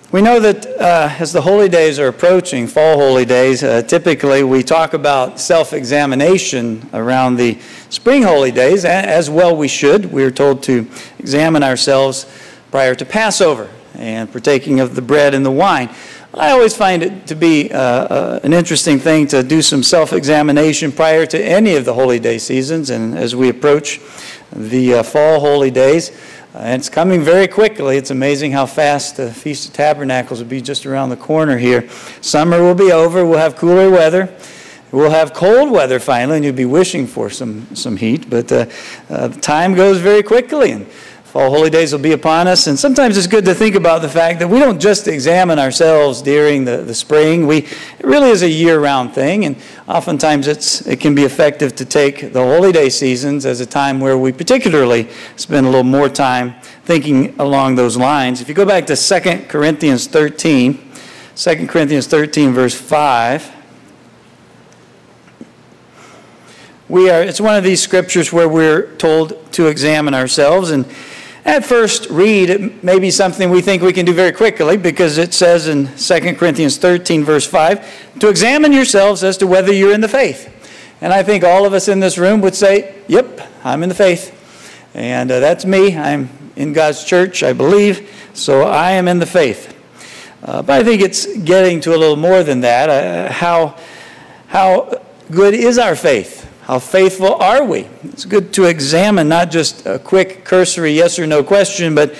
We know that as the holy days are approaching, fall holy days, typically we talk about self-examination around the spring holy days, as well we should. We are told to examine ourselves prior to Passover and partaking of the bread and the wine. I always find it to be an interesting thing to do some self-examination prior to any of the holy day seasons, and as we approach the fall holy days, and it's coming very quickly. It's amazing how fast the Feast of Tabernacles will be just around the corner here. Summer will be over. We'll have cooler weather. We'll have cold weather finally, and you'll be wishing for some heat. But the time goes very quickly, and fall holy days will be upon us. And sometimes it's good to think about the fact that we don't just examine ourselves during the spring. It really is a year-round thing, and oftentimes it can be effective to take the holy day seasons as a time where we particularly spend a little more time thinking along those lines. If you go back to 2 Corinthians 13, verse 5, it's one of these scriptures where we're told to examine ourselves, and at first read, it may be something we think we can do very quickly, because it says in 2 Corinthians 13, verse 5, to examine yourselves as to whether you're in the faith. And I think all of us in this room would say, yep, I'm in the faith. And that's me. I'm in God's church, I believe, so I am in the faith. But I think it's getting to a little more than that. How good is our faith? How faithful are we? It's good to examine not just a quick, cursory yes or no question, but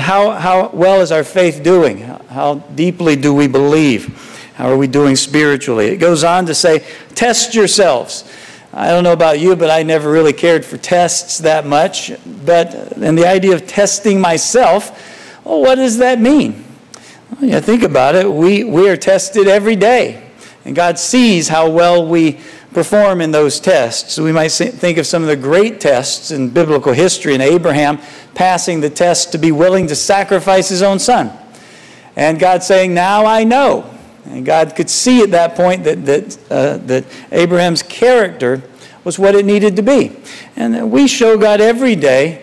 how well is our faith doing? How deeply do we believe? How are we doing spiritually? It goes on to say, test yourselves. I don't know about you, but I never really cared for tests that much. And the idea of testing myself, well, what does that mean? Well, think about it. We are tested every day. And God sees how well we perform in those tests. So we might think of some of the great tests in biblical history, and Abraham passing the test to be willing to sacrifice his own son. And God saying, now I know. And God could see at that point that Abraham's character was what it needed to be. And we show God every day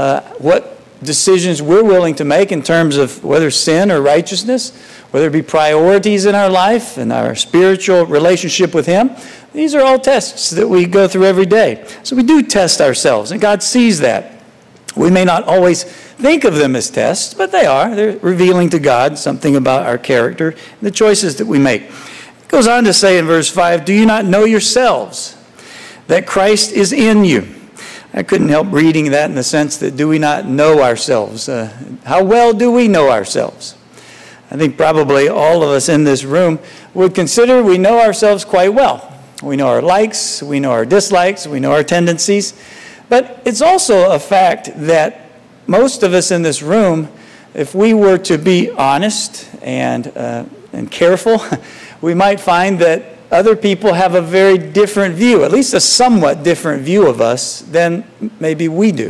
what decisions we're willing to make in terms of whether sin or righteousness, whether it be priorities in our life and our spiritual relationship with Him. These are all tests that we go through every day. So we do test ourselves, and God sees that. We may not always think of them as tests, but they are. They're revealing to God something about our character and the choices that we make. It goes on to say in verse 5, do you not know yourselves that Christ is in you? I couldn't help reading that in the sense that do we not know ourselves? How well do we know ourselves? I think probably all of us in this room would consider we know ourselves quite well. We know our likes, we know our dislikes, we know our tendencies. But it's also a fact that most of us in this room, if we were to be honest and careful, we might find that other people have a very different view, at least a somewhat different view of us than maybe we do.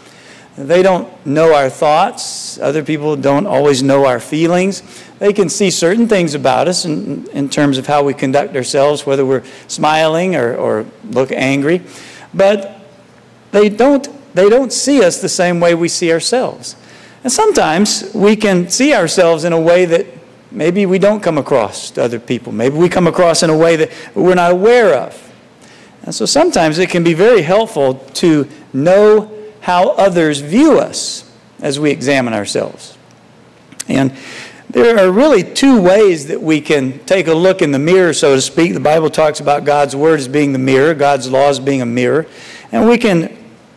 They don't know our thoughts. Other people don't always know our feelings. They can see certain things about us in terms of how we conduct ourselves, whether we're smiling or look angry. But they don't see us the same way we see ourselves. And sometimes we can see ourselves in a way that maybe we don't come across to other people. Maybe we come across in a way that we're not aware of. And so sometimes it can be very helpful to know how others view us as we examine ourselves. And there are really two ways that we can take a look in the mirror, so to speak. The Bible talks about God's Word as being the mirror, God's law as being a mirror. And we can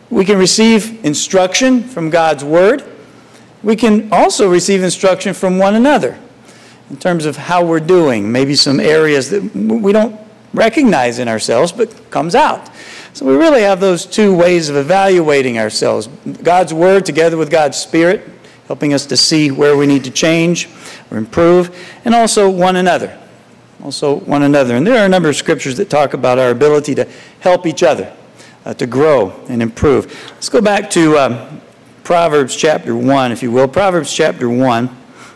receive instruction from God's Word. We can also receive instruction from one another in terms of how we're doing, maybe some areas that we don't recognize in ourselves but comes out. So we really have those two ways of evaluating ourselves. God's Word together with God's Spirit, helping us to see where we need to change or improve, and also one another. And there are a number of scriptures that talk about our ability to help each other, to grow and improve. Let's go back to Proverbs chapter 1, if you will. Proverbs chapter 1.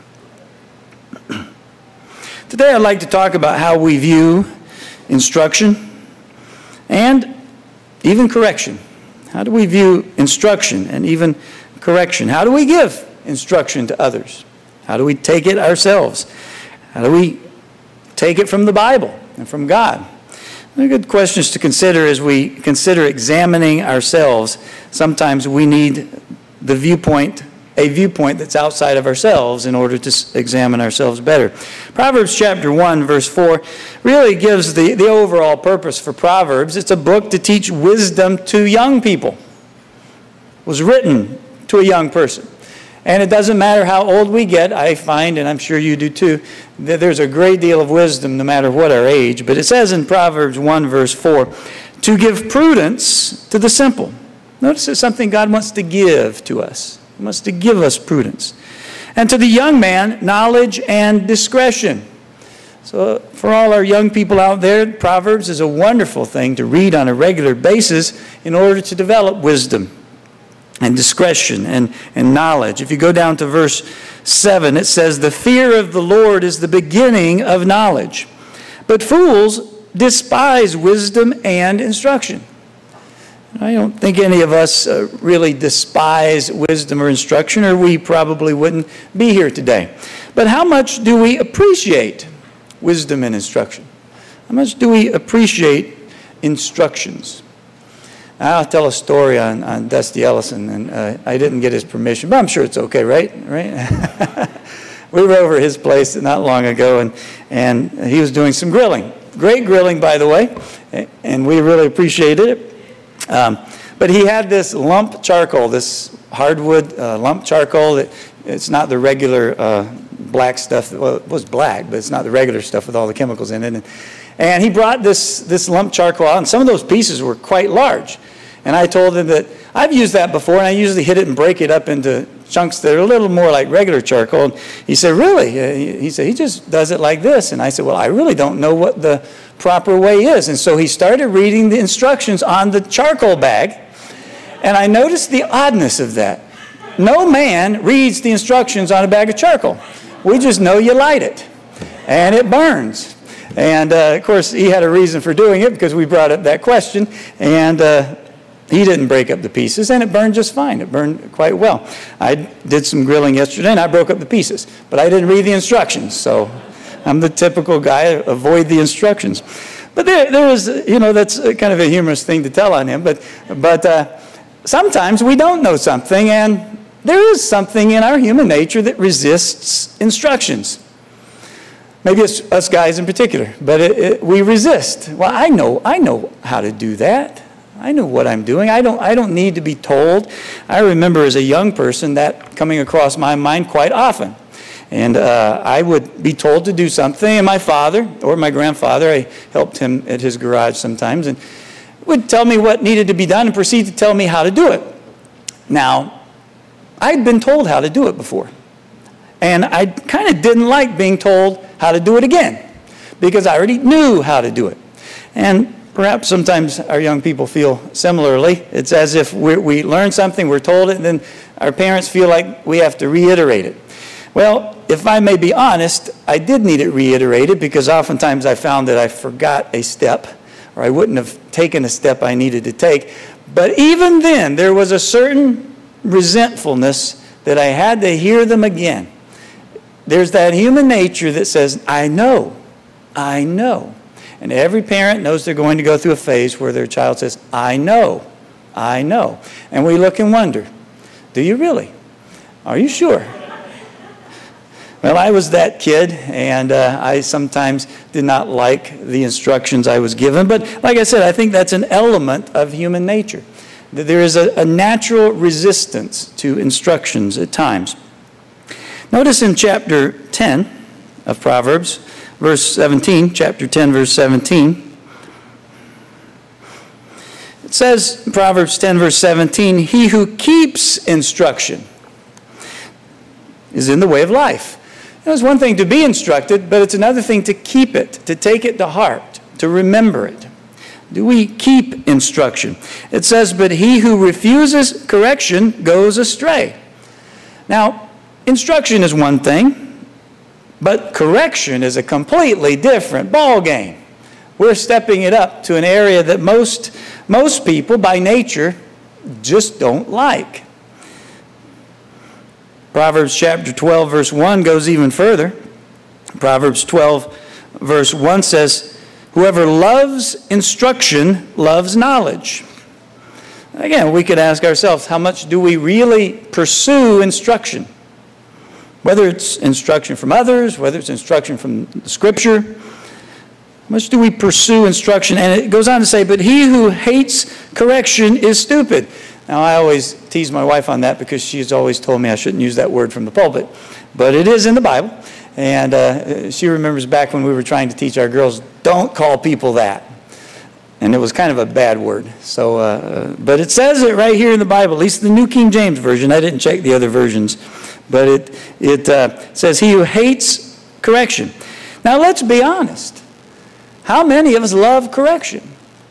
Today I'd like to talk about how we view instruction and even correction. How do we view instruction and even correction? How do we give instruction to others? How do we take it ourselves? How do we take it from the Bible and from God? They're good questions to consider as we consider examining ourselves. Sometimes we need a viewpoint that's outside of ourselves in order to examine ourselves better. Proverbs chapter 1, verse 4 really gives the overall purpose for Proverbs. It's a book to teach wisdom to young people. It was written to a young person. And it doesn't matter how old we get, I find, and I'm sure you do too, that there's a great deal of wisdom no matter what our age. But it says in Proverbs 1, verse 4, to give prudence to the simple. Notice it's something God wants to give to us. He wants to give us prudence. And to the young man, knowledge and discretion. So for all our young people out there, Proverbs is a wonderful thing to read on a regular basis in order to develop wisdom and discretion and knowledge. If you go down to verse 7, it says, the fear of the Lord is the beginning of knowledge, but fools despise wisdom and instruction. I don't think any of us really despise wisdom or instruction, or we probably wouldn't be here today. But how much do we appreciate wisdom and instruction? How much do we appreciate instructions? I'll tell a story on Dusty Ellison, and I didn't get his permission, but I'm sure it's okay, right? We were over at his place not long ago, and he was doing some grilling. Great grilling, by the way, and we really appreciated it. But he had this lump charcoal, this hardwood lump charcoal. It's not the regular black stuff. Well, it was black, but it's not the regular stuff with all the chemicals in it. And he brought this lump charcoal out, and some of those pieces were quite large. And I told him that I've used that before, and I usually hit it and break it up into chunks that are a little more like regular charcoal. And he said, really? He said, he just does it like this. And I said, well, I really don't know what the proper way is. And so he started reading the instructions on the charcoal bag, and I noticed the oddness of that. No man reads the instructions on a bag of charcoal. We just know you light it, and it burns. And, of course, he had a reason for doing it because we brought up that question, and he didn't break up the pieces, and it burned just fine. It burned quite well. I did some grilling yesterday, and I broke up the pieces, but I didn't read the instructions, so I'm the typical guy, avoid the instructions. But there is, that's kind of a humorous thing to tell on him, but sometimes we don't know something, and there is something in our human nature that resists instructions. Maybe it's us guys in particular, but we resist. Well, I know how to do that. I know what I'm doing. I don't need to be told. I remember as a young person that coming across my mind quite often. And I would be told to do something, and my father or my grandfather, I helped him at his garage sometimes, and would tell me what needed to be done and proceed to tell me how to do it. Now, I'd been told how to do it before. And I kind of didn't like being told how to do it again because I already knew how to do it. And perhaps sometimes our young people feel similarly. It's as if we learn something, we're told it, and then our parents feel like we have to reiterate it. Well, if I may be honest, I did need it reiterated because oftentimes I found that I forgot a step or I wouldn't have taken a step I needed to take. But even then, there was a certain resentfulness that I had to hear them again. There's that human nature that says, I know. And every parent knows they're going to go through a phase where their child says, I know. And we look and wonder, do you really? Are you sure? Well, I was that kid, and I sometimes did not like the instructions I was given. But like I said, I think that's an element of human nature. That there is a natural resistance to instructions at times. Notice in chapter 10 of Proverbs, verse 17, chapter 10, verse 17, it says in Proverbs 10, verse 17, he who keeps instruction is in the way of life. It's one thing to be instructed, but it's another thing to keep it, to take it to heart, to remember it. Do we keep instruction? It says, but he who refuses correction goes astray. Now, instruction is one thing, but correction is a completely different ballgame. We're stepping it up to an area that most people by nature just don't like. Proverbs chapter 12, verse 1 goes even further. Proverbs 12, verse 1 says, whoever loves instruction loves knowledge. Again, we could ask ourselves, how much do we really pursue instruction? Whether it's instruction from others, whether it's instruction from the Scripture, how much do we pursue instruction? And it goes on to say, but he who hates correction is stupid. Now, I always tease my wife on that because she's always told me I shouldn't use that word from the pulpit. But it is in the Bible. And she remembers back when we were trying to teach our girls, don't call people that. And it was kind of a bad word. So, but it says it right here in the Bible, at least the New King James Version. I didn't check the other versions. But it says, he who hates correction. Now, let's be honest. How many of us love correction?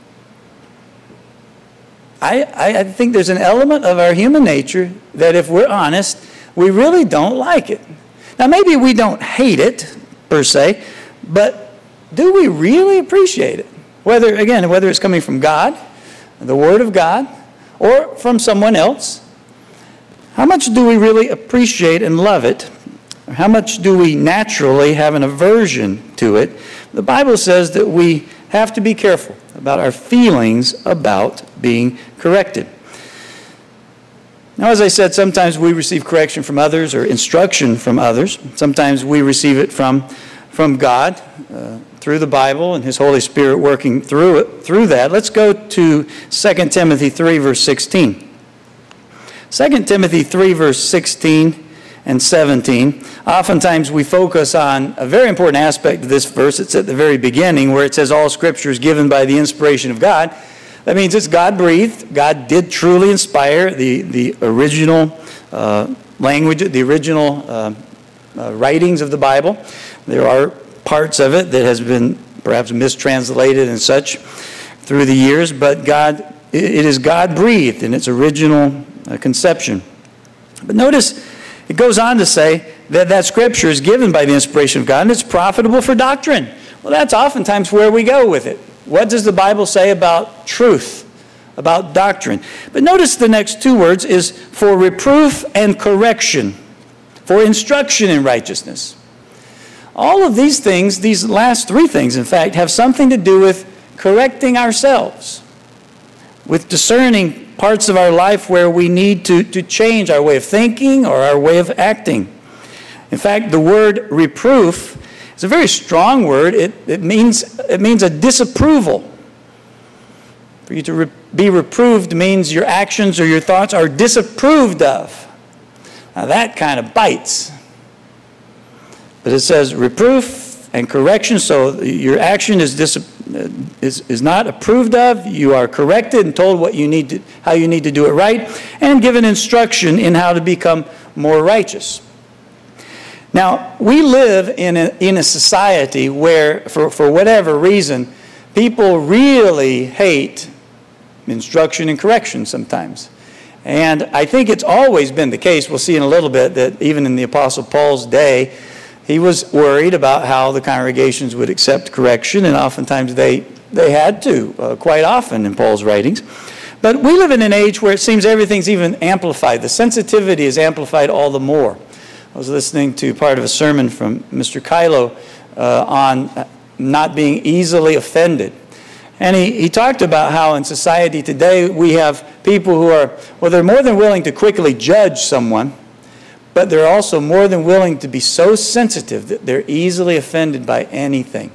I think there's an element of our human nature that if we're honest, we really don't like it. Now, maybe we don't hate it, per se, but do we really appreciate it? Whether it's coming from God, the Word of God, or from someone else. How much do we really appreciate and love it? Or how much do we naturally have an aversion to it? The Bible says that we have to be careful about our feelings about being corrected. Now, as I said, sometimes we receive correction from others or instruction from others. Sometimes we receive it from God through the Bible and His Holy Spirit working through that. Let's go to 2 Timothy 3, verse 16. 2 Timothy 3, verse 16 and 17. Oftentimes we focus on a very important aspect of this verse. It's at the very beginning where it says all Scripture is given by the inspiration of God. That means it's God-breathed. God did truly inspire the original language, the original writings of the Bible. There are parts of it that has been perhaps mistranslated and such through the years, but it is God-breathed in its original conception. But notice it goes on to say that Scripture is given by the inspiration of God and it's profitable for doctrine. Well, that's oftentimes where we go with it. What does the Bible say about truth, about doctrine? But notice the next two words is for reproof and correction, for instruction in righteousness. All of these things, these last three things, in fact, have something to do with correcting ourselves, with discerning parts of our life where we need to change our way of thinking or our way of acting. In fact, the word reproof is a very strong word. It means a disapproval. For you to be reproved means your actions or your thoughts are disapproved of. Now that kind of bites. But it says reproof and correction, so your action is not approved of. You are corrected and told how you need to do it right, and given instruction in how to become more righteous. Now, we live in a society where, for whatever reason, people really hate instruction and correction sometimes. And I think it's always been the case, we'll see in a little bit, that even in the Apostle Paul's day, he was worried about how the congregations would accept correction, and oftentimes they had to, quite often in Paul's writings. But we live in an age where it seems everything's even amplified. The sensitivity is amplified all the more. I was listening to part of a sermon from Mr. Kylo on not being easily offended. And he talked about how in society today we have people who they're more than willing to quickly judge someone, but they're also more than willing to be so sensitive that they're easily offended by anything.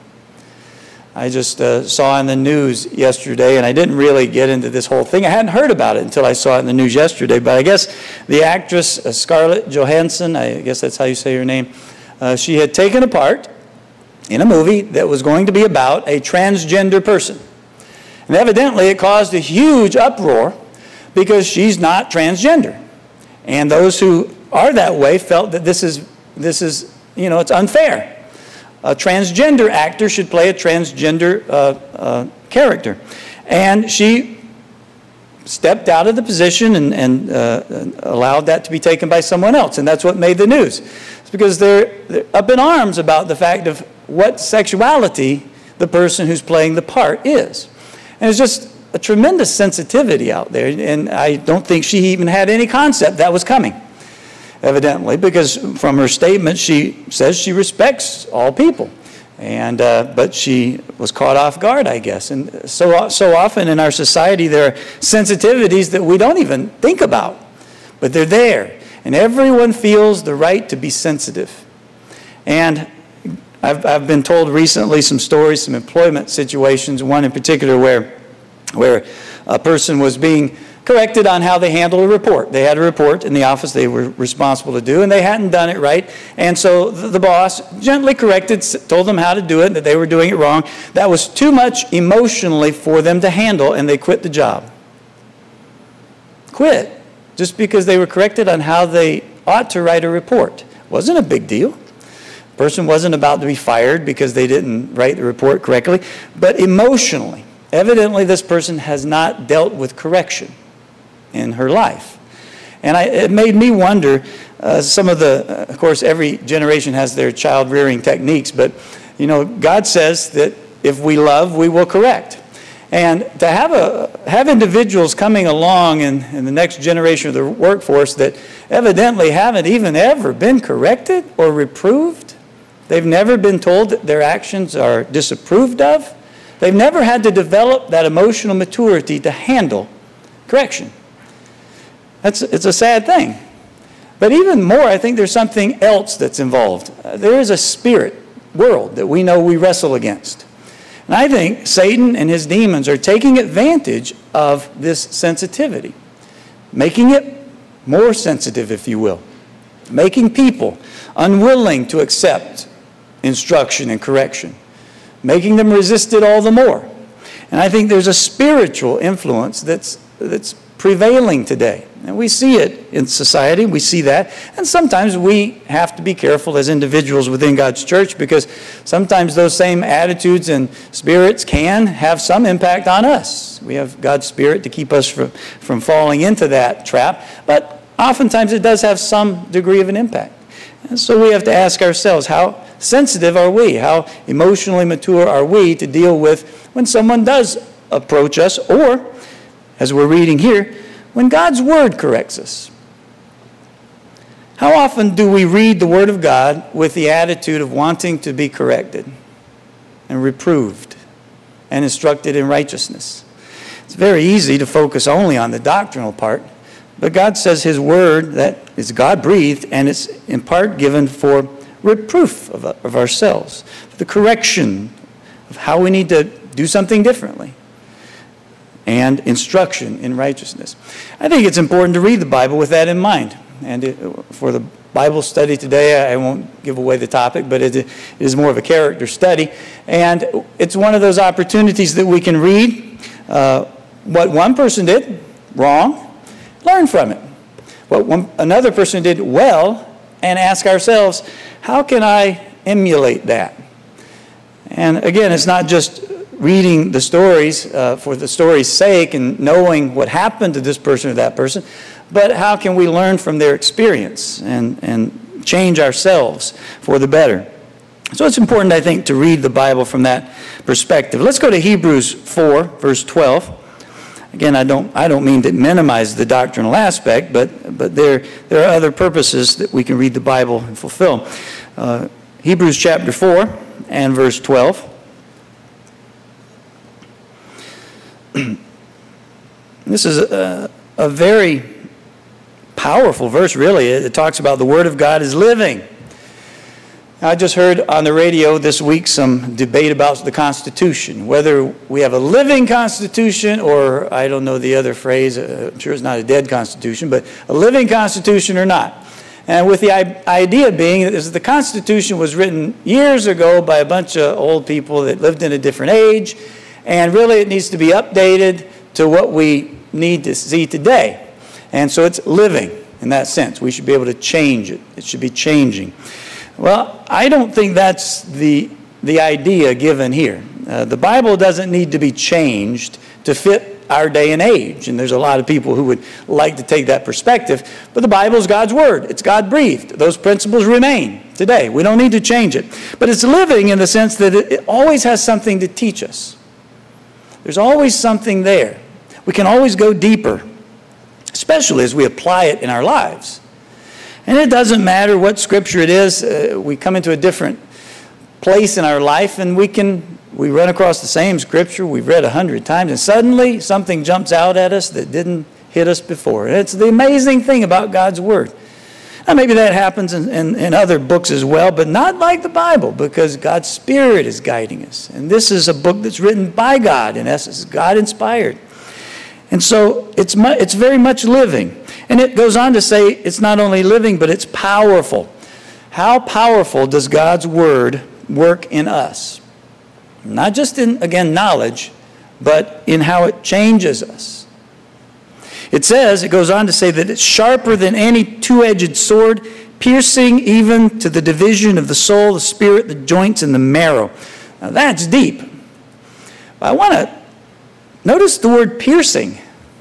I just saw in the news yesterday, and I didn't really get into this whole thing. I hadn't heard about it until I saw it in the news yesterday, but I guess the actress Scarlett Johansson, I guess that's how you say her name, she had taken a part in a movie that was going to be about a transgender person. And evidently it caused a huge uproar because she's not transgender. And those who are that way felt that this is it's unfair. A transgender actor should play a transgender character. And she stepped out of the position and allowed that to be taken by someone else. And that's what made the news. It's because they're up in arms about the fact of what sexuality the person who's playing the part is. And it's just a tremendous sensitivity out there. And I don't think she even had any concept that was coming. evidently, because from her statement she says she respects all people. But she was caught off guard, I guess. And so often in our society there are sensitivities that we don't even think about, but they're there. And everyone feels the right to be sensitive. And I've been told recently some stories, some employment situations, one in particular where a person was being corrected on how they handled a report. They had a report in the office they were responsible to do, and they hadn't done it right. And so the boss gently corrected, told them how to do it, that they were doing it wrong. That was too much emotionally for them to handle, and they quit the job. Quit. Just because they were corrected on how they ought to write a report. Wasn't a big deal. The person wasn't about to be fired because they didn't write the report correctly. But emotionally, evidently this person has not dealt with correction in her life. And it made me wonder, of course, every generation has their child rearing techniques, but, God says that if we love, we will correct. And to have individuals coming along in the next generation of the workforce that evidently haven't even ever been corrected or reproved, they've never been told that their actions are disapproved of, they've never had to develop that emotional maturity to handle correction. It's a sad thing. But even more, I think there's something else that's involved. There is a spirit world that we know we wrestle against. And I think Satan and his demons are taking advantage of this sensitivity, making it more sensitive, if you will, making people unwilling to accept instruction and correction, making them resist it all the more. And I think there's a spiritual influence that's prevailing today. And we see it in society, we see that. And sometimes we have to be careful as individuals within God's church, because sometimes those same attitudes and spirits can have some impact on us. We have God's Spirit to keep us from falling into that trap, but oftentimes it does have some degree of an impact. And so we have to ask ourselves, how sensitive are we? How emotionally mature are we to deal with when someone does approach us, or, as we're reading here, when God's Word corrects us? How often do we read the Word of God with the attitude of wanting to be corrected and reproved and instructed in righteousness? It's very easy to focus only on the doctrinal part, but God says His Word, that is God-breathed, and it's in part given for reproof of ourselves, for the correction of how we need to do something differently, and instruction in righteousness. I think it's important to read the Bible with that in mind. And for the Bible study today, I won't give away the topic, but it is more of a character study. And it's one of those opportunities that we can read what one person did wrong, learn from it. What another person did well, and ask ourselves, how can I emulate that? And again, it's not just reading the stories for the story's sake and knowing what happened to this person or that person, but how can we learn from their experience and change ourselves for the better? So it's important, I think, to read the Bible from that perspective. Let's go to Hebrews 4, verse 12. Again, I don't mean to minimize the doctrinal aspect, but there are other purposes that we can read the Bible and fulfill. Hebrews chapter 4 and verse 12. This is a very powerful verse, really. It talks about the Word of God is living. I just heard on the radio this week some debate about the Constitution, whether we have a living Constitution or, I don't know the other phrase, I'm sure it's not a dead Constitution, but a living Constitution or not. And with the idea being that the Constitution was written years ago by a bunch of old people that lived in a different age, and really it needs to be updated to what we need to see today. And so it's living in that sense. We should be able to change it. It should be changing. Well, I don't think that's the idea given here. The Bible doesn't need to be changed to fit our day and age. And there's a lot of people who would like to take that perspective. But the Bible is God's Word. It's God-breathed. Those principles remain today. We don't need to change it. But it's living in the sense that it always has something to teach us. There's always something there. We can always go deeper, especially as we apply it in our lives. And it doesn't matter what Scripture it is. We come into a different place in our life, and we run across the same Scripture we've read 100 times, and suddenly something jumps out at us that didn't hit us before. And it's the amazing thing about God's Word. Now, maybe that happens in other books as well, but not like the Bible, because God's Spirit is guiding us. And this is a book that's written by God, in essence, God-inspired. And so it's very much living. And it goes on to say it's not only living, but it's powerful. How powerful does God's Word work in us? Not just in, again, knowledge, but in how it changes us. It goes on to say that it's sharper than any two-edged sword, piercing even to the division of the soul, the spirit, the joints, and the marrow. Now that's deep. I want to notice the word piercing.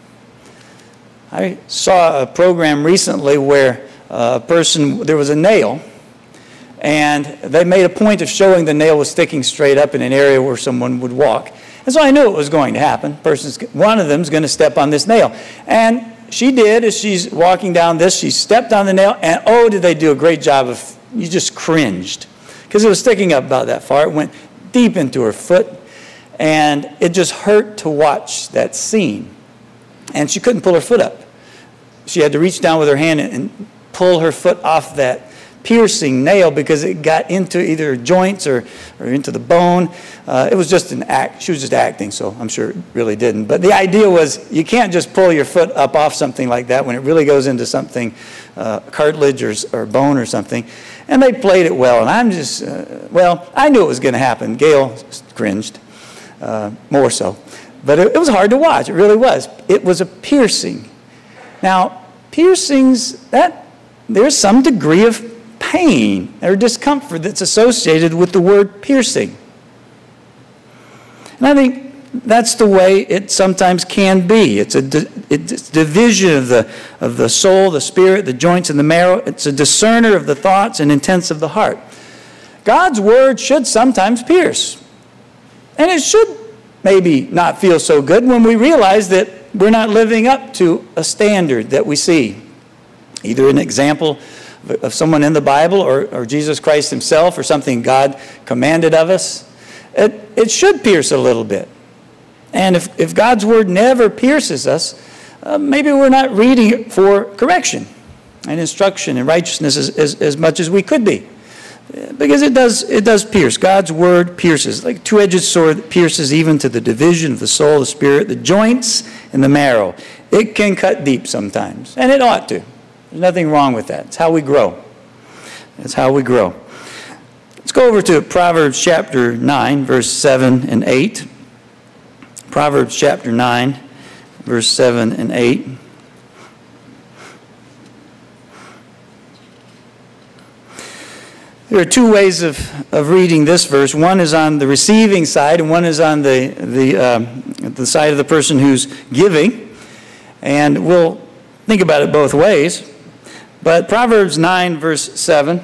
I saw a program recently where there was a nail, and they made a point of showing the nail was sticking straight up in an area where someone would walk. And so I knew it was going to happen. One of them is going to step on this nail. And she did, as she's walking down this, she stepped on the nail, and oh, did they do a great job of, you just cringed. Because it was sticking up about that far. It went deep into her foot, and it just hurt to watch that scene. And she couldn't pull her foot up. She had to reach down with her hand and pull her foot off that piercing nail because it got into either joints or into the bone. It was just an act. She was just acting, so I'm sure it really didn't. But the idea was you can't just pull your foot up off something like that when it really goes into something, cartilage or bone or something. And they played it well, and I'm just, I knew it was going to happen. Gail cringed, more so. But it was hard to watch. It really was. It was a piercing. Now, piercings, there's some degree of pain or discomfort that's associated with the word piercing. And I think that's the way it sometimes can be. It's division of the soul, the spirit, the joints, and the marrow. It's a discerner of the thoughts and intents of the heart. God's word should sometimes pierce. And it should maybe not feel so good when we realize that we're not living up to a standard that we see. Either an example of someone in the Bible or Jesus Christ himself or something God commanded of us. It should pierce a little bit. And if God's word never pierces us, maybe we're not reading it for correction and instruction and righteousness as much as we could be. Because it does pierce. God's word pierces. Like a two-edged sword that pierces even to the division of the soul, the spirit, the joints, and the marrow. It can cut deep sometimes. And it ought to. There's nothing wrong with that. It's how we grow. It's how we grow. Let's go over to Proverbs chapter 9, verse 7 and 8. Proverbs chapter 9, verse 7 and 8. There are two ways of reading this verse. One is on the receiving side, and one is on the side of the person who's giving. And we'll think about it both ways. But Proverbs 9, verse 7,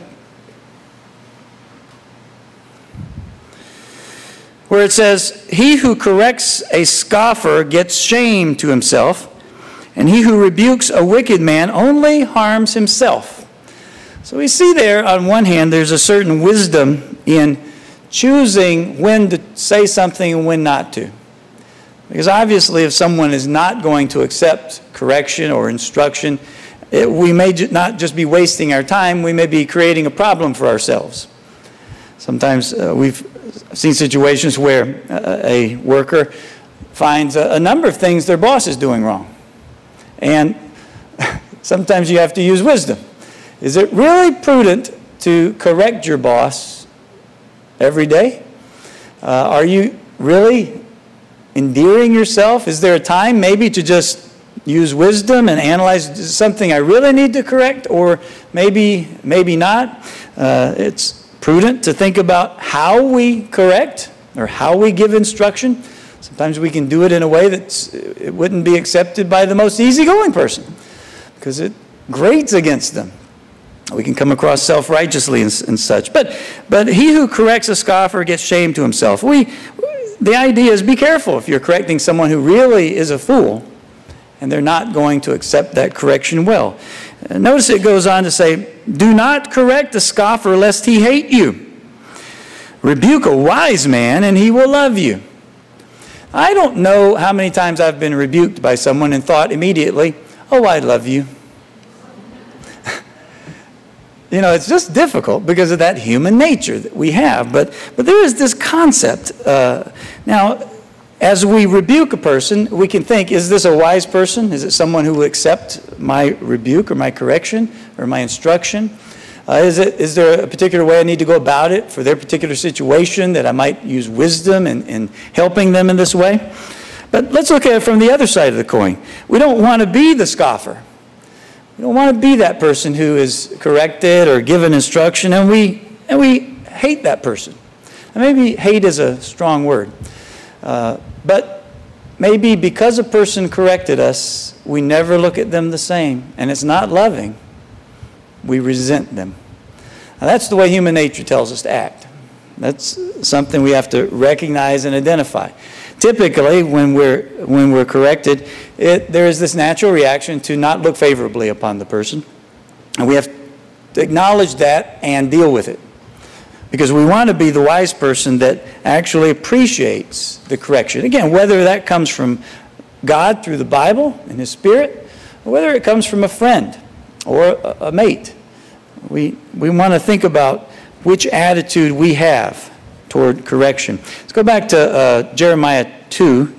where it says, "He who corrects a scoffer gets shame to himself, and he who rebukes a wicked man only harms himself." So we see there, on one hand, there's a certain wisdom in choosing when to say something and when not to. Because obviously, if someone is not going to accept correction or instruction, we may not just be wasting our time, we may be creating a problem for ourselves. Sometimes we've seen situations where a worker finds a number of things their boss is doing wrong. And sometimes you have to use wisdom. Is it really prudent to correct your boss every day? Are you really endearing yourself? Is there a time maybe to just use wisdom and analyze, is something I really need to correct, or maybe not? It's prudent to think about how we correct or how we give instruction. Sometimes we can do it in a way that it wouldn't be accepted by the most easygoing person because it grates against them. We can come across self-righteously and such. But he who corrects a scoffer gets shame to himself. The idea is be careful if you're correcting someone who really is a fool and they're not going to accept that correction well. Notice it goes on to say, Do not correct a scoffer lest he hate you. Rebuke a wise man and he will love you. I don't know how many times I've been rebuked by someone and thought immediately, oh, I love you. You know, it's just difficult because of that human nature that we have. But there is this concept. Now, as we rebuke a person, we can think, is this a wise person? Is it someone who will accept my rebuke or my correction or my instruction? Is there a particular way I need to go about it for their particular situation that I might use wisdom in helping them in this way? But let's look at it from the other side of the coin. We don't want to be the scoffer. We don't want to be that person who is corrected or given instruction, and we hate that person. And maybe hate is a strong word. But maybe because a person corrected us, we never look at them the same, and it's not loving. We resent them. Now, that's the way human nature tells us to act. That's something we have to recognize and identify. Typically, when we're corrected, there is this natural reaction to not look favorably upon the person. And we have to acknowledge that and deal with it. Because we want to be the wise person that actually appreciates the correction. Again, whether that comes from God through the Bible and His Spirit, or whether it comes from a friend or a mate. We want to think about which attitude we have toward correction. Let's go back to Jeremiah 2.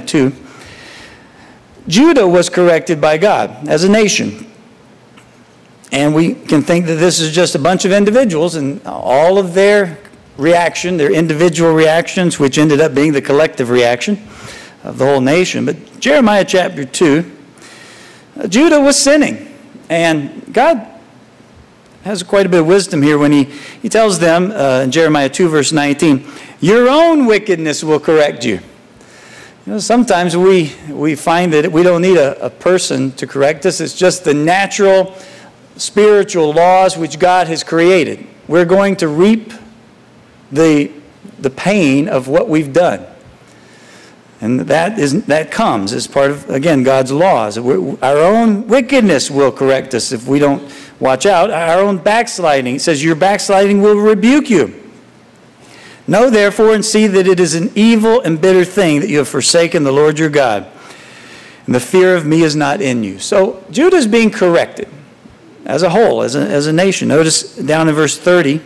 Judah was corrected by God as a nation. And we can think that this is just a bunch of individuals and all of their reaction, their individual reactions, which ended up being the collective reaction of the whole nation. But Jeremiah chapter 2, Judah was sinning. And God has quite a bit of wisdom here when he tells them in Jeremiah 2 verse 19, your own wickedness will correct you. You know, sometimes we find that we don't need a person to correct us. It's just the natural spiritual laws which God has created. We're going to reap the pain of what we've done. And that comes as part of, again, God's laws. Our own wickedness will correct us if we don't watch out. Our own backsliding. It says, your backsliding will rebuke you. Know therefore and see that it is an evil and bitter thing that you have forsaken the Lord your God. And the fear of me is not in you. So Judah is being corrected as a whole, as a nation. Notice down in verse 30.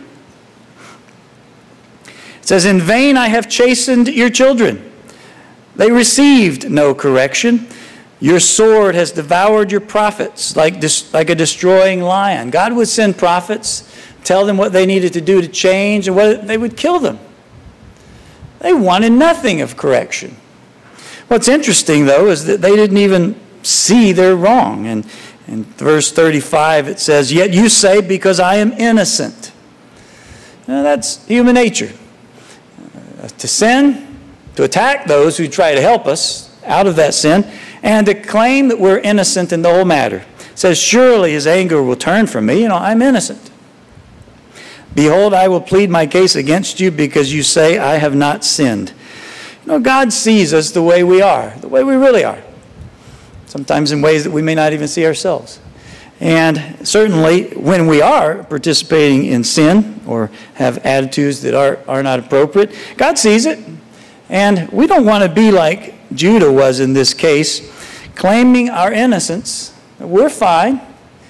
It says, in vain I have chastened your children. They received no correction. Your sword has devoured your prophets like a destroying lion. God would send prophets, tell them what they needed to do to change, and they would kill them. They wanted nothing of correction. What's interesting, though, is that they didn't even see their wrong. And in verse 35 it says, yet you say, because I am innocent. Now, that's human nature. To sin, to attack those who try to help us out of that sin, and to claim that we're innocent in the whole matter. It says, surely his anger will turn from me. I'm innocent. Behold, I will plead my case against you because you say I have not sinned. God sees us the way we are, the way we really are. Sometimes in ways that we may not even see ourselves. And certainly when we are participating in sin or have attitudes that are not appropriate, God sees it. And we don't want to be like Judah was in this case, claiming our innocence. We're fine.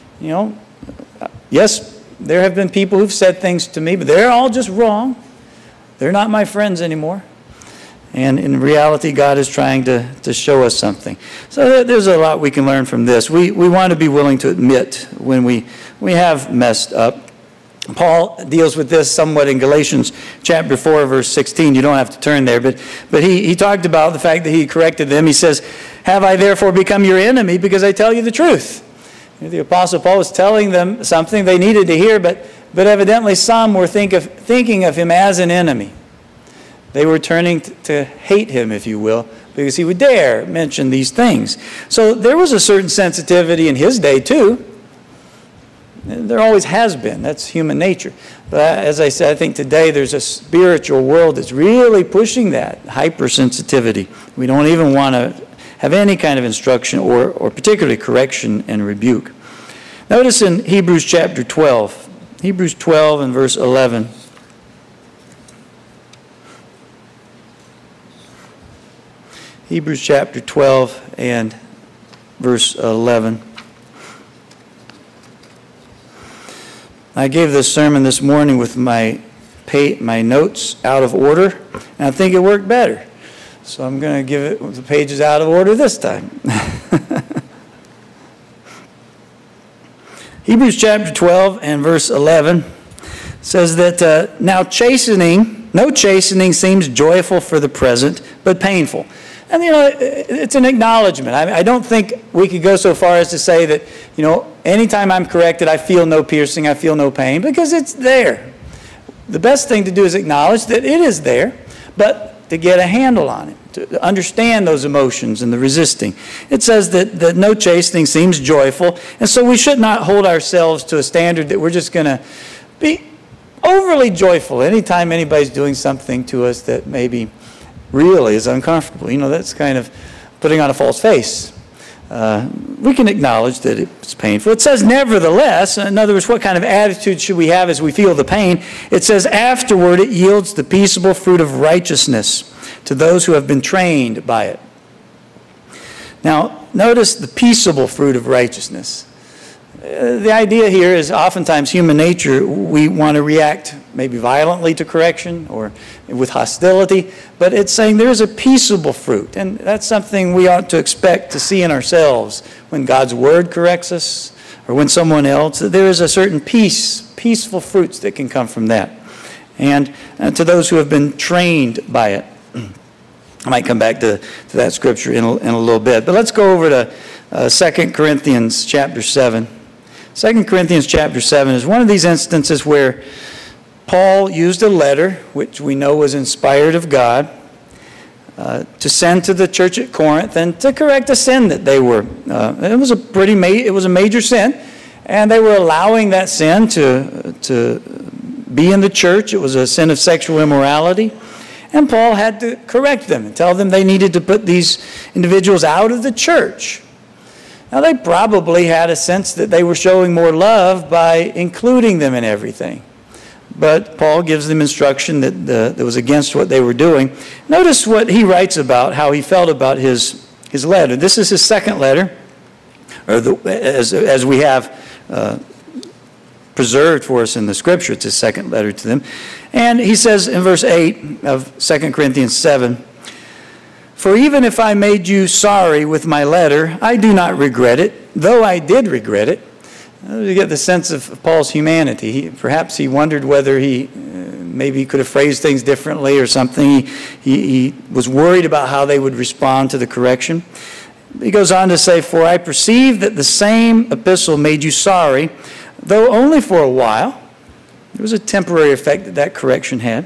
Yes, there have been people who've said things to me, but they're all just wrong. They're not my friends anymore. And in reality, God is trying to show us something. So there's a lot we can learn from this. We want to be willing to admit when we have messed up. Paul deals with this somewhat in Galatians chapter 4, verse 16. You don't have to turn there, but he talked about the fact that he corrected them. He says, have I therefore become your enemy because I tell you the truth? The Apostle Paul was telling them something they needed to hear, but evidently some were thinking of him as an enemy. They were turning to hate him, if you will, because he would dare mention these things. So there was a certain sensitivity in his day, too. There always has been. That's human nature. But as I said, I think today there's a spiritual world that's really pushing that hypersensitivity. We don't even want to have any kind of instruction or particularly correction and rebuke. Notice in Hebrews chapter 12. Hebrews 12 and verse 11. Hebrews chapter 12 and verse 11. I gave this sermon this morning with my notes out of order, and I think it worked better. So I'm going to give it with the pages out of order this time. Hebrews chapter 12 and verse 11 says that now no chastening seems joyful for the present, but painful. And, it's an acknowledgement. I don't think we could go so far as to say that, anytime I'm corrected, I feel no piercing, I feel no pain, because it's there. The best thing to do is acknowledge that it is there, but to get a handle on it, to understand those emotions and the resisting. It says that no chastening seems joyful, and so we should not hold ourselves to a standard that we're just going to be overly joyful anytime anybody's doing something to us that maybe really is uncomfortable. That's kind of putting on a false face. We can acknowledge that it's painful. It says, nevertheless, in other words, what kind of attitude should we have as we feel the pain? It says, afterward it yields the peaceable fruit of righteousness to those who have been trained by it. Now, notice the peaceable fruit of righteousness. The idea here is oftentimes human nature, we want to react maybe violently to correction or with hostility, but it's saying there's a peaceable fruit, and that's something we ought to expect to see in ourselves when God's Word corrects us or when someone else. There is a certain peaceful fruits that can come from that. And to those who have been trained by it. I might come back to that scripture in a little bit, but let's go over to 2 Corinthians chapter 7. 2 Corinthians chapter 7 is one of these instances where Paul used a letter, which we know was inspired of God, to send to the church at Corinth and to correct a sin that they were. It was a major sin, and they were allowing that sin to be in the church. It was a sin of sexual immorality, and Paul had to correct them and tell them they needed to put these individuals out of the church. Now, they probably had a sense that they were showing more love by including them in everything. But Paul gives them instruction that was against what they were doing. Notice what he writes about how he felt about his letter. This is his second letter, as we have preserved for us in the Scripture. It's his second letter to them. And he says in verse 8 of 2 Corinthians 7, "For even if I made you sorry with my letter, I do not regret it, though I did regret it." You get the sense of Paul's humanity. Perhaps he wondered whether maybe he could have phrased things differently or something. He was worried about how they would respond to the correction. He goes on to say, "For I perceive that the same epistle made you sorry, though only for a while." There was a temporary effect that correction had.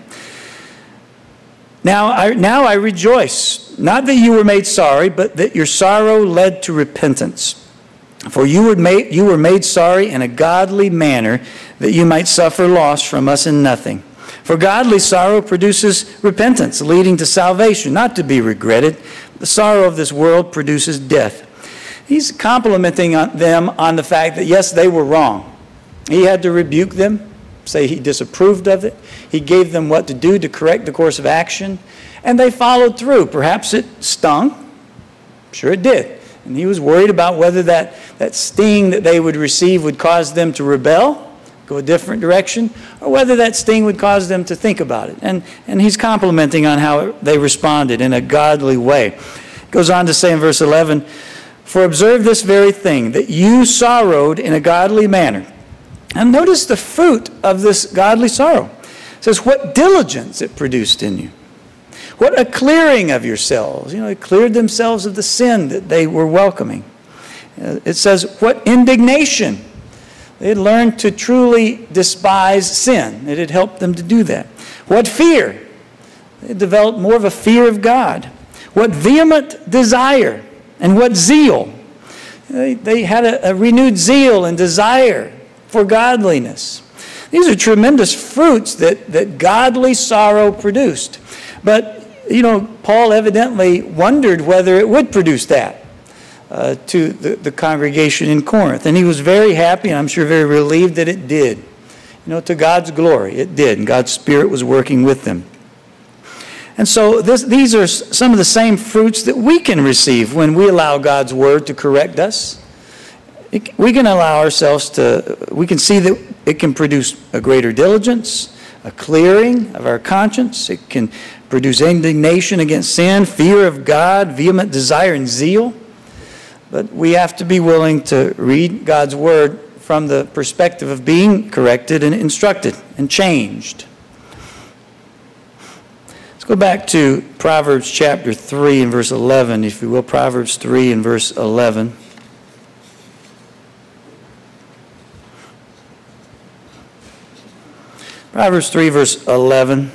Now I rejoice, not that you were made sorry, but that your sorrow led to repentance. For you were made sorry in a godly manner, that you might suffer loss from us in nothing. For godly sorrow produces repentance, leading to salvation, not to be regretted. The sorrow of this world produces death. He's complimenting them on the fact that, yes, they were wrong. He had to rebuke them, say he disapproved of it. He gave them what to do to correct the course of action, and they followed through. Perhaps it stung. Sure it did. And he was worried about whether that sting that they would receive would cause them to rebel, go a different direction, or whether that sting would cause them to think about it. And he's complimenting on how they responded in a godly way. He goes on to say in verse 11, "For observe this very thing, that you sorrowed in a godly manner." And notice the fruit of this godly sorrow. It says, what diligence it produced in you. What a clearing of yourselves. It cleared themselves of the sin that they were welcoming. It says, what indignation. They had learned to truly despise sin. It had helped them to do that. What fear. They had developed more of a fear of God. What vehement desire. And what zeal. They had a renewed zeal and desire for godliness. These are tremendous fruits that godly sorrow produced. But, Paul evidently wondered whether it would produce that. to the congregation in Corinth. And he was very happy, and I'm sure very relieved that it did. To God's glory, it did. And God's Spirit was working with them. And so these are some of the same fruits that we can receive when we allow God's Word to correct us. We can allow ourselves we can see that it can produce a greater diligence, a clearing of our conscience. It can produce indignation against sin, fear of God, vehement desire and zeal. But we have to be willing to read God's Word from the perspective of being corrected and instructed and changed. Let's go back to Proverbs chapter 3 and verse 11, if you will. Proverbs 3 and verse 11. Proverbs 3 verse 11.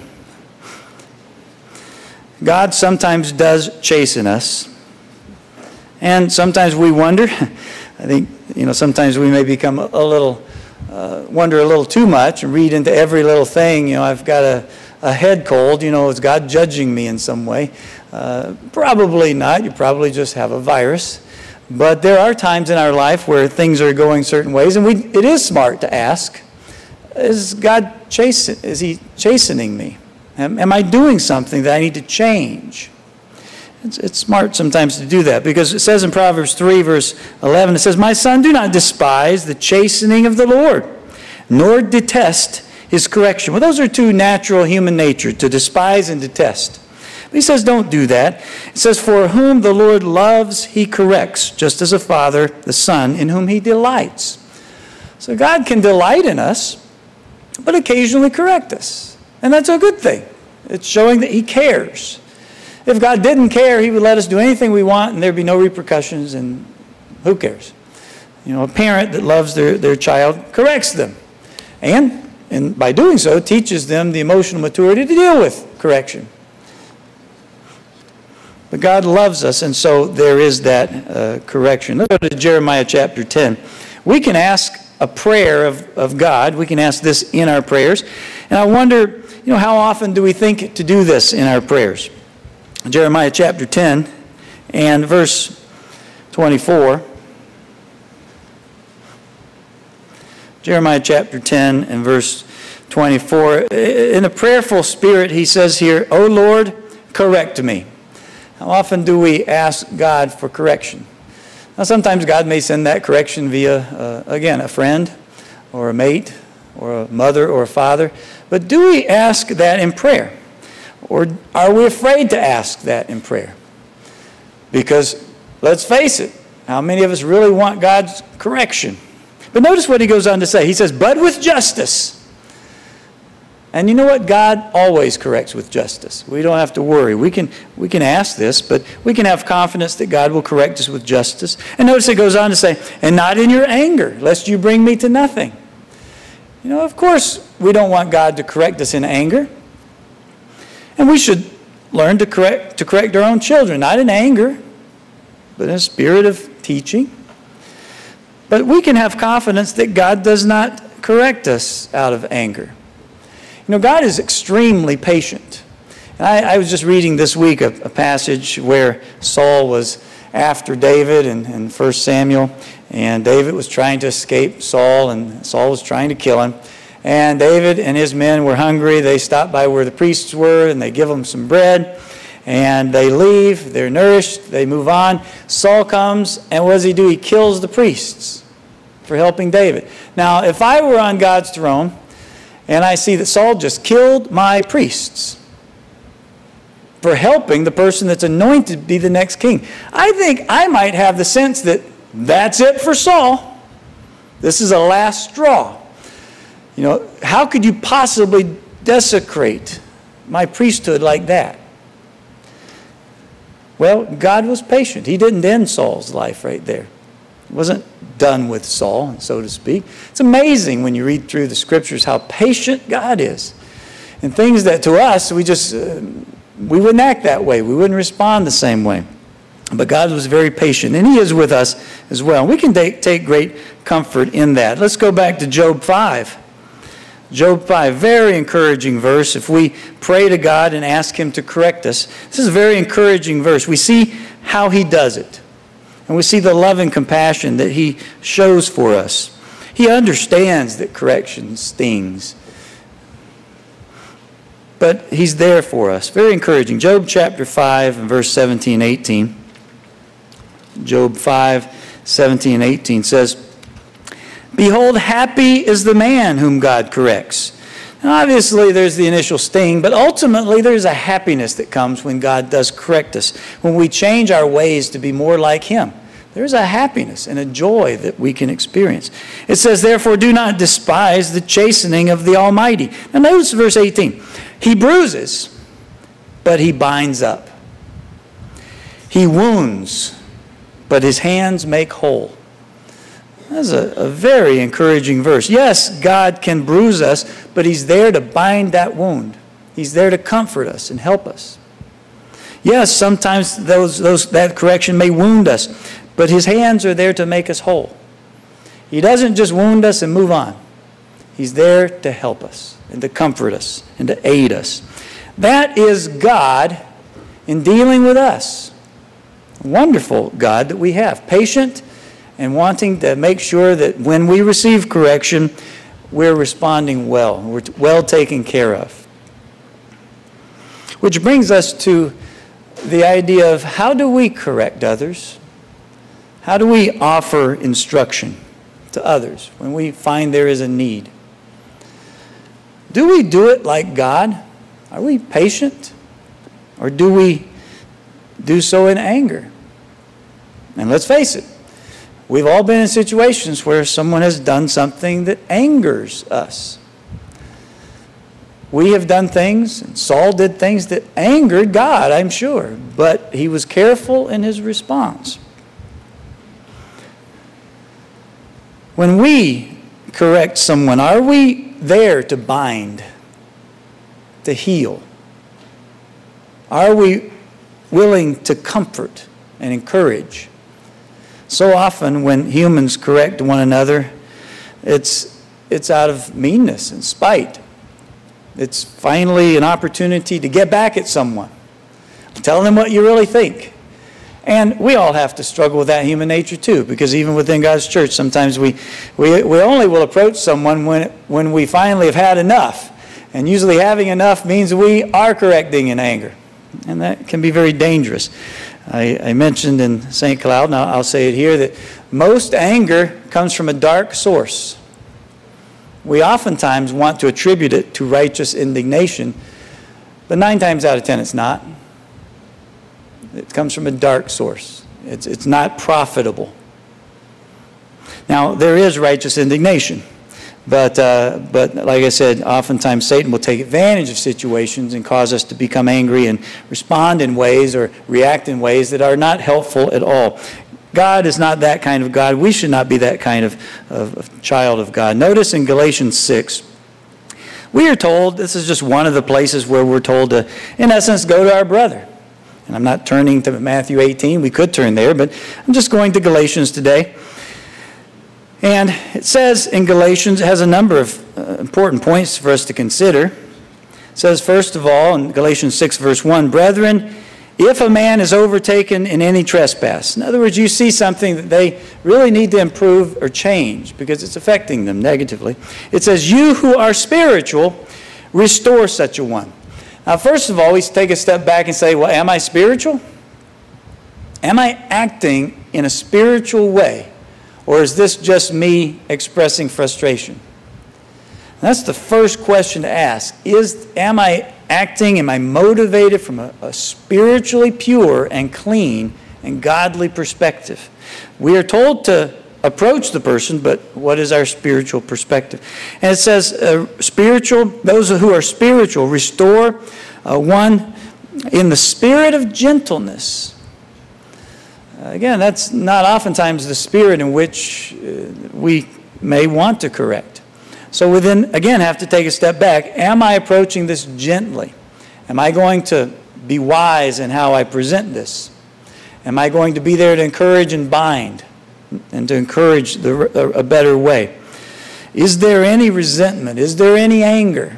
God sometimes does chasten us. And sometimes we wonder. I think, sometimes we may become a little, wonder a little too much and read into every little thing. I've got a head cold. Is God judging me in some way? Probably not. You probably just have a virus. But there are times in our life where things are going certain ways, and it is smart to ask, is He chastening me? Am I doing something that I need to change? It's smart sometimes to do that, because it says in Proverbs 3 verse 11, it says, "My son, do not despise the chastening of the Lord, nor detest His correction." Well, those are two natural human nature, to despise and detest. But he says don't do that. It says, "For whom the Lord loves, He corrects, just as a father the son in whom He delights." So God can delight in us, but occasionally correct us. And that's a good thing. It's showing that He cares. If God didn't care, He would let us do anything we want and there'd be no repercussions, and who cares? A parent that loves their child corrects them. And by doing so, teaches them the emotional maturity to deal with correction. But God loves us, and so there is that correction. Let's go to Jeremiah chapter 10. We can ask a prayer of God. We can ask this in our prayers. And I wonder, how often do we think to do this in our prayers? Jeremiah chapter 10 and verse 24. Jeremiah chapter 10 and verse 24. In a prayerful spirit, he says here, "O Lord, correct me." How often do we ask God for correction? Now, sometimes God may send that correction via, a friend or a mate or a mother or a father. But do we ask that in prayer? Or are we afraid to ask that in prayer? Because, let's face it, how many of us really want God's correction? But notice what he goes on to say. He says, "But with justice." And you know what? God always corrects with justice. We don't have to worry. We can ask this, but we can have confidence that God will correct us with justice. And notice it goes on to say, "And not in your anger, lest you bring me to nothing." Of course, we don't want God to correct us in anger. And we should learn to correct our own children, not in anger, but in a spirit of teaching. But we can have confidence that God does not correct us out of anger. God is extremely patient. And I was just reading this week a passage where Saul was after David in 1 Samuel, and David was trying to escape Saul, and Saul was trying to kill him. And David and his men were hungry. They stopped by where the priests were, and they give them some bread. And they leave. They're nourished. They move on. Saul comes, and what does he do? He kills the priests for helping David. Now, if I were on God's throne, and I see that Saul just killed my priests for helping the person that's anointed to be the next king, I think I might have the sense that that's it for Saul. This is a last straw. How could you possibly desecrate my priesthood like that? Well, God was patient. He didn't end Saul's life right there. He wasn't done with Saul, so to speak. It's amazing when you read through the scriptures how patient God is. And things that to us, we wouldn't act that way. We wouldn't respond the same way. But God was very patient, and He is with us as well. We can take great comfort in that. Let's go back to Job 5. Job 5, very encouraging verse. If we pray to God and ask Him to correct us, this is a very encouraging verse. We see how He does it. And we see the love and compassion that he shows for us. He understands that correction stings. But he's there for us. Very encouraging. Job chapter 5 and verse 17 and 18. Job 5, 17 and 18 says, "Behold, happy is the man whom God corrects." Now, obviously, there's the initial sting, but ultimately there's a happiness that comes when God does correct us. When we change our ways to be more like him, there's a happiness and a joy that we can experience. It says, "Therefore do not despise the chastening of the Almighty." Now notice verse 18. "He bruises, but he binds up. He wounds, but his hands make whole." That's a very encouraging verse. Yes, God can bruise us, but he's there to bind that wound. He's there to comfort us and help us. Yes, sometimes that correction may wound us, but his hands are there to make us whole. He doesn't just wound us and move on. He's there to help us and to comfort us and to aid us. That is God in dealing with us. A wonderful God that we have. Patient and wanting to make sure that when we receive correction, we're responding well. We're well taken care of. Which brings us to the idea of how do we correct others? How do we offer instruction to others when we find there is a need? Do we do it like God? Are we patient? Or do we do so in anger? And let's face it, we've all been in situations where someone has done something that angers us. We have done things, and Saul did things that angered God, I'm sure, but he was careful in his response. When we correct someone, are we there to bind, to heal? Are we willing to comfort and encourage? So often when humans correct one another, it's out of meanness and spite. It's finally an opportunity to get back at someone. Tell them what you really think. And we all have to struggle with that human nature too, because even within God's church, sometimes we only will approach someone when we finally have had enough. And usually having enough means we are correcting in anger. And that can be very dangerous. I mentioned in St. Cloud, and I'll say it here, that most anger comes from a dark source. We oftentimes want to attribute it to righteous indignation, but 9 times out of 10 it's not. It comes from a dark source. It's not profitable. Now, there is righteous indignation. But like I said, oftentimes Satan will take advantage of situations and cause us to become angry and respond in ways or react in ways that are not helpful at all. God is not that kind of God. We should not be that kind of child of God. Notice in Galatians 6, we are told, this is just one of the places where we're told to, in essence, go to our brother. And I'm not turning to Matthew 18. We could turn there, but I'm just going to Galatians today. And it says in Galatians, it has a number of important points for us to consider. It says, first of all, in Galatians 6, verse 1, "Brethren, if a man is overtaken in any trespass," in other words, you see something that they really need to improve or change because it's affecting them negatively. It says, "You who are spiritual, restore such a one." Now, first of all, we take a step back and say, well, am I spiritual? Am I acting in a spiritual way? Or is this just me expressing frustration? And that's the first question to ask. Am I acting, am I motivated from a spiritually pure and clean and godly perspective? We are told to approach the person, but what is our spiritual perspective? And it says, those who are spiritual, restore one in the spirit of gentleness. Again, that's not oftentimes the spirit in which we may want to correct. So we then, again, have to take a step back. Am I approaching this gently? Am I going to be wise in how I present this? Am I going to be there to encourage and bind and to encourage a better way? Is there any resentment? Is there any anger?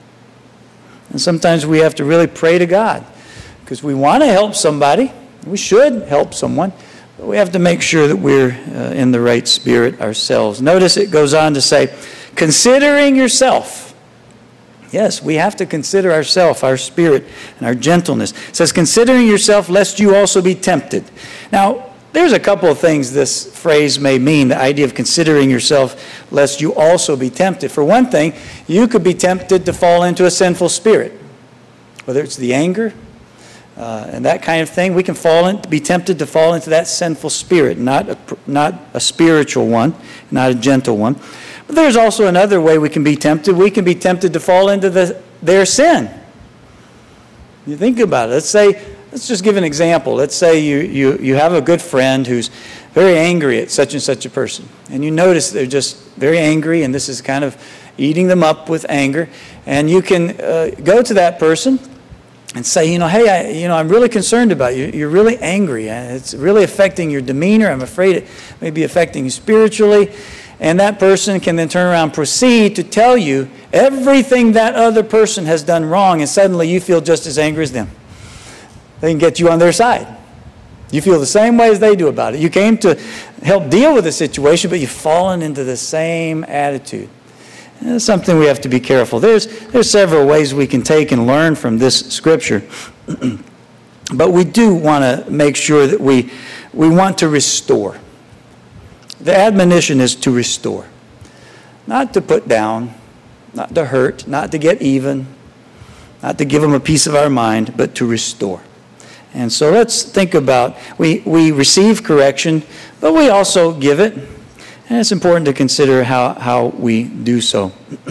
And sometimes we have to really pray to God because we want to help somebody. We should help someone, But we have to make sure that we're in the right spirit ourselves. Notice it goes on to say, considering yourself. Yes, we have to consider ourselves, our spirit, and our gentleness. It says, considering yourself, lest you also be tempted. Now, there's a couple of things this phrase may mean, the idea of considering yourself, lest you also be tempted. For one thing, you could be tempted to fall into a sinful spirit, whether it's the anger and that kind of thing. We can be tempted to fall into that sinful spirit, not a spiritual one, not a gentle one. But there's also another way we can be tempted. We can be tempted to fall into their sin. You think about it. Let's just give an example. Let's say you have a good friend who's very angry at such and such a person. And you notice they're just very angry, and this is kind of eating them up with anger. And you can go to that person and say, hey, I'm really concerned about you. You're really angry. It's really affecting your demeanor. I'm afraid it may be affecting you spiritually. And that person can then turn around and proceed to tell you everything that other person has done wrong, and suddenly you feel just as angry as them. They can get you on their side. You feel the same way as they do about it. You came to help deal with the situation, but you've fallen into the same attitude. And that's something we have to be careful. There's several ways we can take and learn from this scripture. But we do want to make sure that we want to restore. The admonition is to restore. Not to put down, not to hurt, not to get even, not to give them a piece of our mind, but to restore. And so let's think about, we receive correction, but we also give it. And it's important to consider how we do so.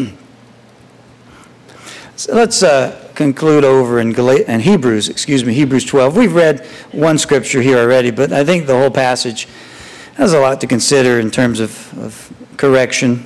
So let's conclude over in Hebrews 12. We've read one scripture here already, but I think the whole passage has a lot to consider in terms of correction.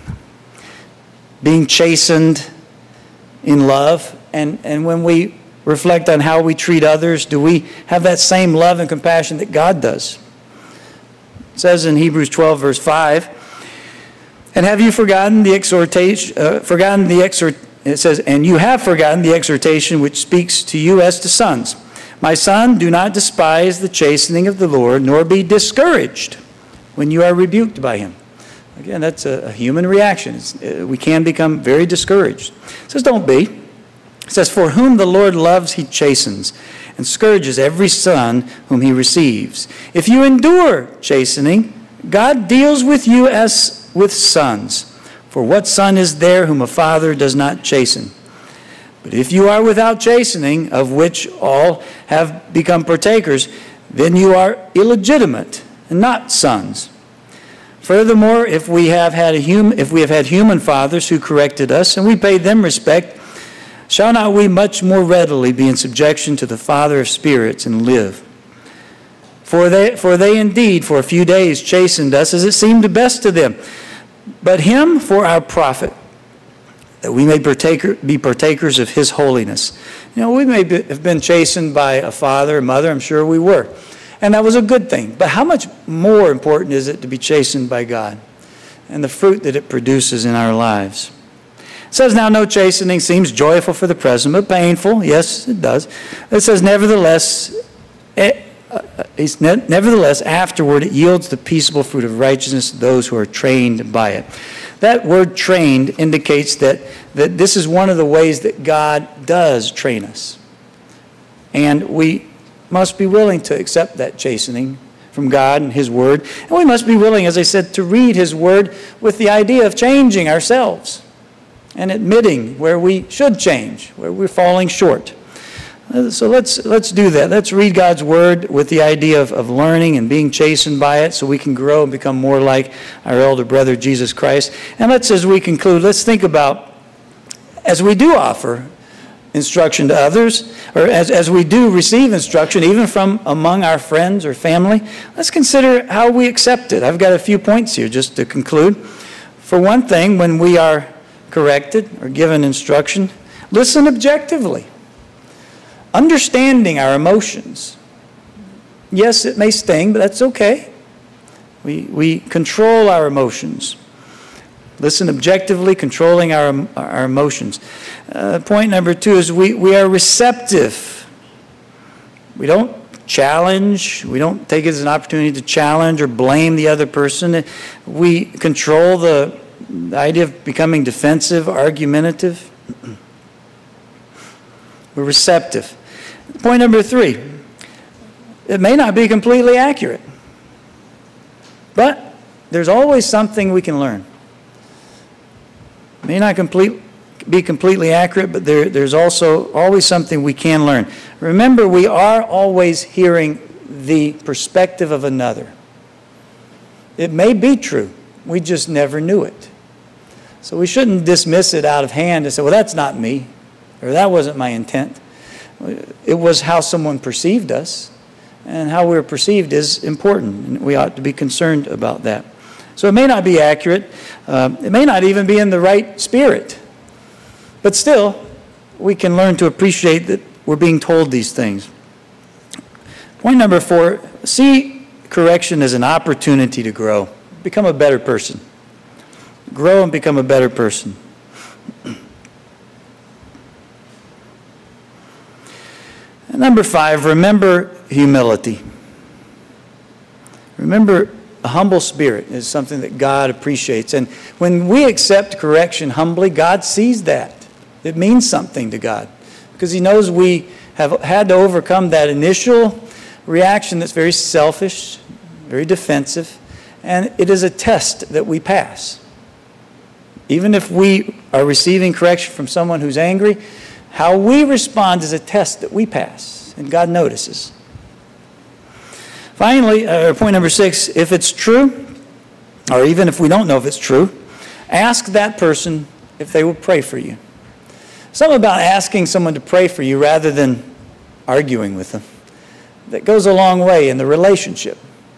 Being chastened in love. And when we reflect on how we treat others, do we have that same love and compassion that God does? It says in Hebrews 12, verse 5, and have you forgotten the exhortation, it says, and you have forgotten the exhortation which speaks to you as to sons. My son, do not despise the chastening of the Lord, nor be discouraged when you are rebuked by him. Again, that's a human reaction. We can become very discouraged. It says, don't be. It says, for whom the Lord loves, he chastens, and scourges every son whom he receives. If you endure chastening, God deals with you as with sons. For what son is there whom a father does not chasten? But if you are without chastening, of which all have become partakers, then you are illegitimate and not sons. Furthermore, if we have had human fathers who corrected us, and we paid them respect, shall not we much more readily be in subjection to the Father of spirits and live? For they indeed for a few days chastened us as it seemed best to them, but him for our profit, that we may be partakers of his holiness. We may have been chastened by a father or mother, I'm sure we were. And that was a good thing. But how much more important is it to be chastened by God and the fruit that it produces in our lives? It says, now no chastening seems joyful for the present, but painful. Yes, it does. It says, nevertheless, afterward it yields the peaceable fruit of righteousness to those who are trained by it. That word trained indicates that this is one of the ways that God does train us. And we must be willing to accept that chastening from God and his word. And we must be willing, as I said, to read his word with the idea of changing ourselves and admitting where we should change, where we're falling short. So let's do that. Let's read God's word with the idea of learning and being chastened by it so we can grow and become more like our elder brother, Jesus Christ. And as we conclude, let's think about, as we do offer instruction to others, or as we do receive instruction, even from among our friends or family, let's consider how we accept it. I've got a few points here just to conclude. For one thing, when we are corrected or given instruction, listen objectively. Understanding our emotions. Yes, it may sting, but that's okay. We control our emotions. Listen objectively, controlling our emotions. Point number 2 is we are receptive. We don't challenge. We don't take it as an opportunity to challenge or blame the other person. We control the idea of becoming defensive, argumentative. We're receptive. Point number 3, it may not be completely accurate, but there's always something we can learn. It may not be completely accurate, but there's also always something we can learn. Remember, we are always hearing the perspective of another. It may be true. We just never knew it. So we shouldn't dismiss it out of hand and say, well, that's not me, or that wasn't my intent. It was how someone perceived us, and how we're perceived is important, and we ought to be concerned about that. So it may not be accurate. It may not even be in the right spirit. But still, we can learn to appreciate that we're being told these things. Point number 4, see correction as an opportunity to grow. Become a better person. Grow and become a better person. And number 5, remember humility. Remember, a humble spirit is something that God appreciates. And when we accept correction humbly, God sees that. It means something to God, because He knows we have had to overcome that initial reaction that's very selfish, very defensive, and it is a test that we pass. Even if we are receiving correction from someone who's angry, how we respond is a test that we pass, and God notices. Finally, point number 6, if it's true, or even if we don't know if it's true, ask that person if they will pray for you. Something about asking someone to pray for you rather than arguing with them that goes a long way in the relationship.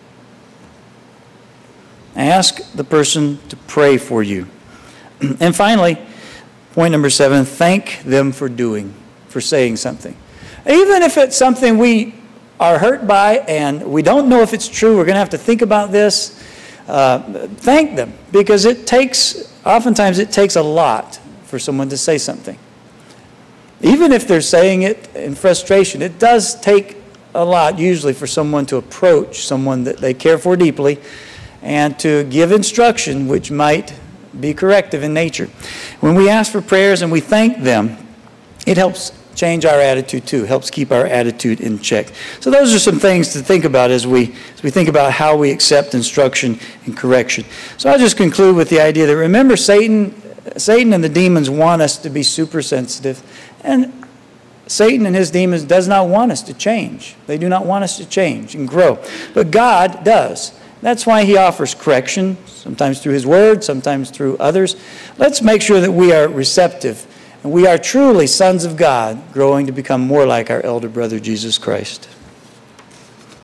Ask the person to pray for you. And finally, point number 7, thank them for saying something. Even if it's something we are hurt by and we don't know if it's true, we're going to have to think about this. Thank them, because oftentimes it takes a lot for someone to say something. Even if they're saying it in frustration, it does take a lot usually for someone to approach someone that they care for deeply and to give instruction which might be corrective in nature. When we ask for prayers and we thank them, it helps change our attitude too, helps keep our attitude in check. So those are some things to think about as we think about how we accept instruction and correction. So I'll just conclude with the idea that, remember, Satan and the demons want us to be super sensitive, and Satan and his demons does not want us to change. They do not want us to change and grow. But God does. That's why He offers correction, sometimes through His Word, sometimes through others. Let's make sure that we are receptive and we are truly sons of God, growing to become more like our elder brother, Jesus Christ.